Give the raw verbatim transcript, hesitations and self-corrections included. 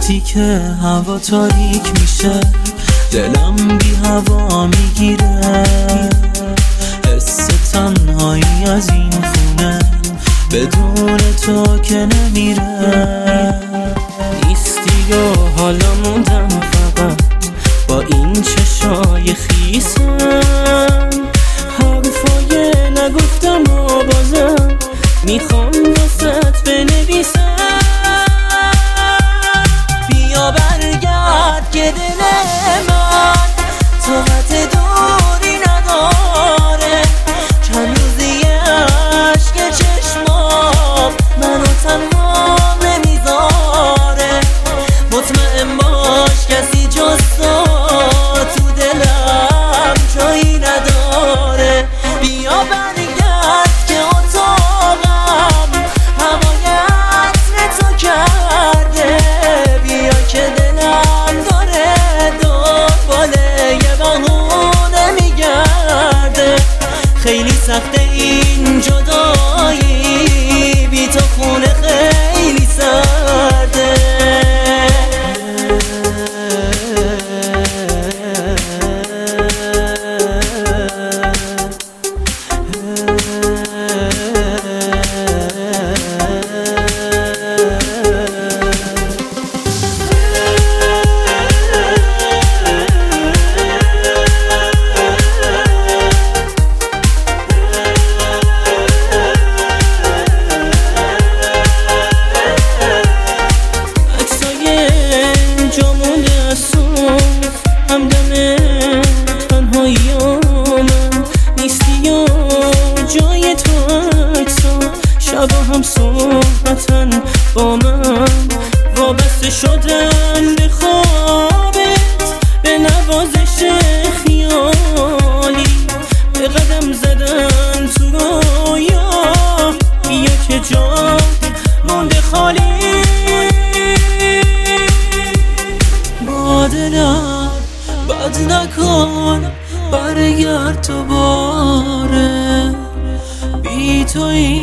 وقتی که هوا تاریک میشه دلم بی هوا میگیره، حس تنهایی از این خونه بدون تو که نمیره. نیستی و حالا موندم فقط با این چشای خیسم، حرفای نگفتم و بازم میخوام واسط بنویسم. بیا برگرد که دل من طاقت دوری نداره، چند روزی عشق چشمام منو تنها نمیذاره. مطمئن باش کسی جز تو تو دلم جایی نداره. بیا برگرد که اتاقم هوای عطر تو کرده، بیا که دلم داره دنبال یه بهونه میگرده. خیلی سخته این جدایی، بی تو خونه خیلی سرده. شبا هم صحبتن با من، وابسته شدن به خوابت، به نوازش خیالی، به قدم زدن تو رویا. بیا که جا مونده خالی، با دلم بد نکن برگرد تو باره، بی تو این